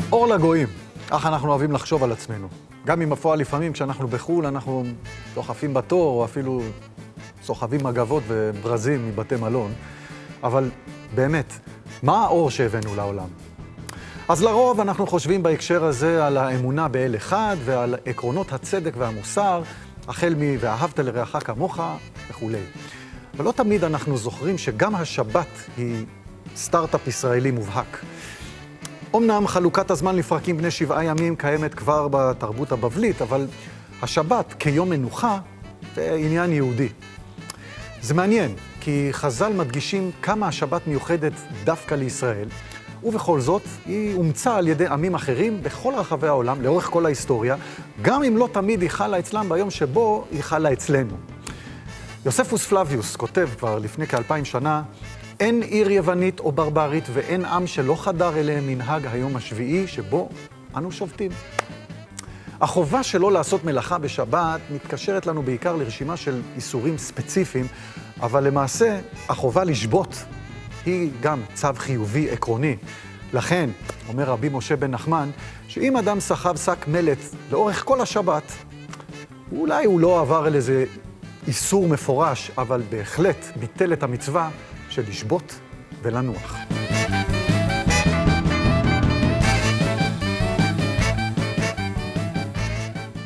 אור לגויים, כך אנחנו אוהבים לחשוב על עצמנו. גם אם בפועל לפעמים כשאנחנו בחו"ל אנחנו דוחפים בתור או אפילו סוחבים מגבות וברזים מבתי מלון. אבל באמת, מה האור שהבאנו לעולם? אז לרוב אנחנו חושבים בהקשר הזה על האמונה באל אחד ועל עקרונות הצדק והמוסר, החל מ"ואהבת לרעך כמוך" וכו'. אבל לא תמיד אנחנו זוכרים שגם השבת היא סטארט-אפ ישראלי מובהק. אמנם חלוקת הזמן לפרקים בני 7 ימים קיימת כבר בתרבות הבבלית, אבל השבת כיום מנוחה זה עניין יהודי. זה מעניין, כי חז"ל מדגישים כמה השבת מיוחדת דווקא לישראל, ובכל זאת היא אומצה על ידי עמים אחרים בכל רחבי העולם, לאורך כל ההיסטוריה, גם אם לא תמיד היא חלה אצלם ביום שבו היא חלה אצלנו. יוספוס פלביוס כותב כבר לפני כ2000 שנה, אין עיר יוונית או ברברית ואין עם שלא חדר אליהם מנהג היום השביעי שבו אנו שובתים. החובה שלא לעשות מלאכה בשבת מתקשרת לנו בעיקר לרשימה של איסורים ספציפיים, אבל למעשה החובה לשבות היא גם צו חיובי עקרוני. לכן, אומר רבי משה בן נחמן, שאם אדם סחב שק מלט לאורך כל השבת, אולי הוא לא עבר על איזה איסור מפורש, אבל בהחלט ביטל את המצווה של לשבות ולנוח.